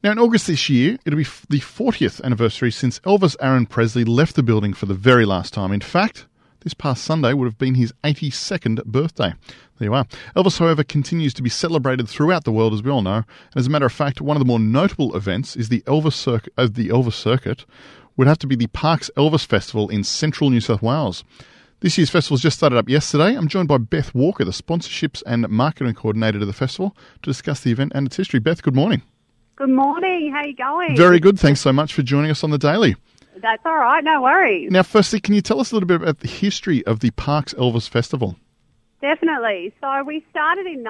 Now, in August this year, it'll be the 40th anniversary since Elvis Aaron Presley left the building for the very last time. In fact, this past Sunday would have been his 82nd birthday. There you are. Elvis, however, continues to be celebrated throughout the world, as we all know. And as a matter of fact, one of the more notable events is the Elvis Circuit would have to be the Parks Elvis Festival in central New South Wales. This year's festival just started up yesterday. I'm joined by Beth Walker, the sponsorships and marketing coordinator of the festival, to discuss the event and its history. Beth, good morning. Good morning. How you going? Very good. Thanks so much for joining us on the Daily. That's all right. No worries. Now, firstly, can you tell us a little bit about the history of the Parks Elvis Festival? Definitely. So we started in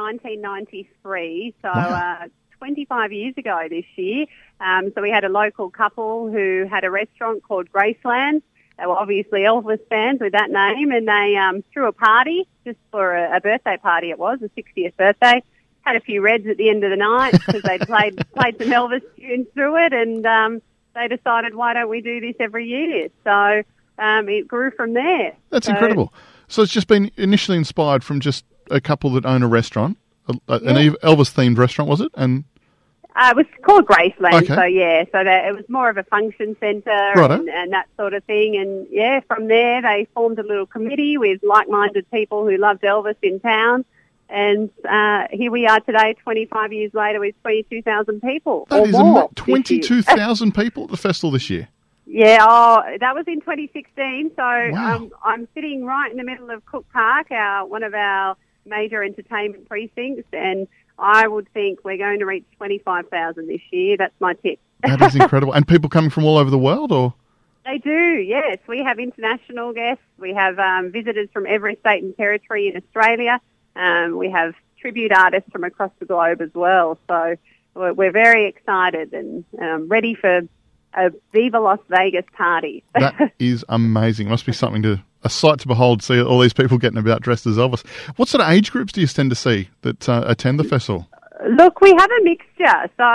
1993, so Wow. 25 years ago this year. So we had a local couple who had a restaurant called Graceland. They were obviously Elvis fans with that name, and they threw a party just for a birthday party. It was a 60th birthday. Had a few reds at the end of the night because they played some Elvis tunes through it, and they decided, why don't we do this every year? So it grew from there. That's incredible. So it's just been initially inspired from just a couple that own a restaurant, an Elvis-themed restaurant, was it? And it was called Graceland, Okay. so it was more of a function centre and that sort of thing. And, from there they formed a little committee with like-minded people who loved Elvis in town. And here we are today, 25 years later, with 22,000 people that or is more. 22,000 people at the festival this year. Yeah, that was in 2016. So Wow. I'm sitting right in the middle of Cook Park, one of our major entertainment precincts, and I would think we're going to reach 25,000 this year. That's my tip. That is incredible. And people coming from all over the world, or? They do, yes. We have international guests. We have visitors from every state and territory in Australia. We have tribute artists from across the globe as well. So we're very excited and ready for a Viva Las Vegas party. That is amazing. Must be a sight to behold, see all these people getting about dressed as Elvis. What sort of age groups do you tend to see that attend the festival? Look, we have a mixture. So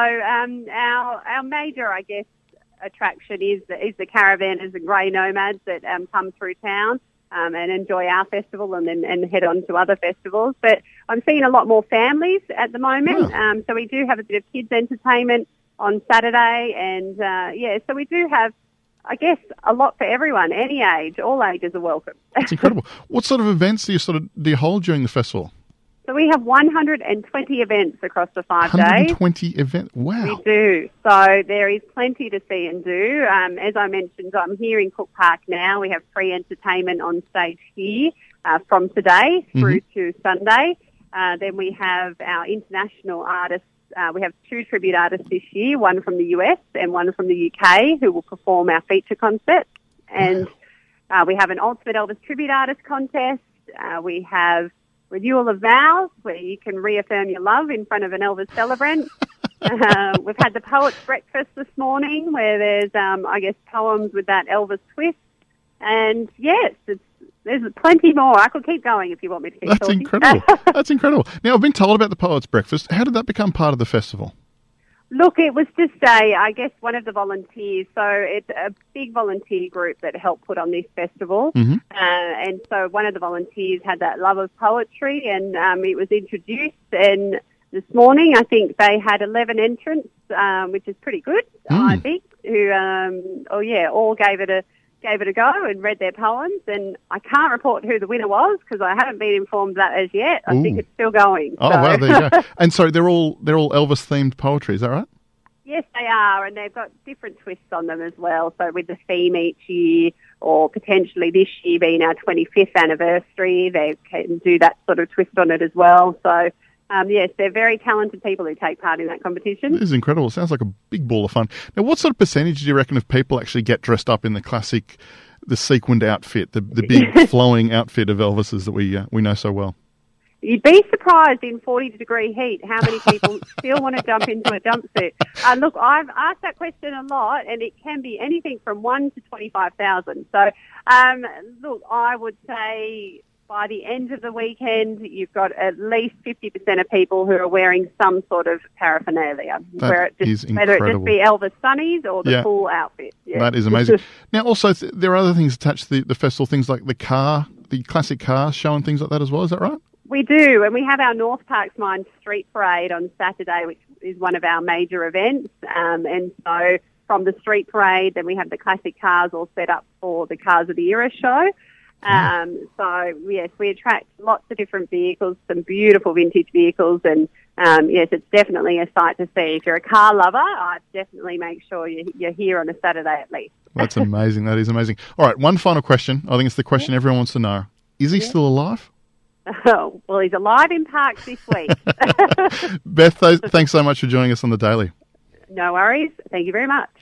our major, I guess, attraction is the caravanners and grey nomads that come through town and enjoy our festival and head on to other festivals. But I'm seeing a lot more families at the moment. Wow. So we do have a bit of kids' entertainment on Saturday. And, so we do have, I guess, a lot for everyone, any age. All ages are welcome. It's incredible. What sort of events do you hold during the festival? So we have 120 events across the 5 days. 120 events? Wow. We do. So there is plenty to see and do. As I mentioned, I'm here in Cook Park now. We have free entertainment on stage here from today through to Sunday. Then we have our international artists. We have 2 tribute artists this year, one from the US and one from the UK, who will perform our feature concert. And we have an Ultimate Elvis Tribute Artist contest. We have Renewal of Vows, where you can reaffirm your love in front of an Elvis celebrant. We've had the Poets Breakfast this morning, where there's, poems with that Elvis twist. And, yes, there's plenty more. I could keep going if you want me to keep That's talking. incredible. That's incredible. Now, I've been told about the Poets Breakfast. How did that become part of the festival? Look, it was just one of the volunteers. So it's a big volunteer group that helped put on this festival. And so one of the volunteers had that love of poetry, and it was introduced. And this morning, I think they had 11 entrants, which is pretty good, I think, who, all gave it a go and read their poems. And I can't report who the winner was because I haven't been informed of that as yet. I think it's still going. Oh, wow, there you go. And so they're all Elvis-themed poetry, is that right? Yes, they are, and they've got different twists on them as well. So with the theme each year, or potentially this year being our 25th anniversary, they can do that sort of twist on it as well. So yes, they're very talented people who take part in that competition. This is incredible. It sounds like a big ball of fun. Now, what sort of percentage do you reckon of people actually get dressed up in the sequined outfit, the big flowing outfit of Elvis's that we know so well? You'd be surprised in 40-degree heat how many people still want to jump into a jumpsuit. Look, I've asked that question a lot, and it can be anything from 1 to 25,000. So, look, I would say by the end of the weekend, you've got at least 50% of people who are wearing some sort of paraphernalia. That is incredible. Whether it just be Elvis sunnies or the full outfit. Yeah. That is amazing. Now, also, there are other things attached to the festival, things like the classic car show and things like that as well. Is that right? We do, and we have our North Park Mine Street Parade on Saturday, which is one of our major events. And so from the street parade, then we have the classic cars all set up for the Cars of the Era show. So, yes, we attract lots of different vehicles, some beautiful vintage vehicles, and, yes, it's definitely a sight to see. If you're a car lover, I'd definitely make sure you're here on a Saturday at least. That's amazing. That is amazing. All right, one final question. I think it's the question everyone wants to know. Is he still alive? Oh, well, he's alive in parks this week. Beth, thanks so much for joining us on The Daily. No worries. Thank you very much.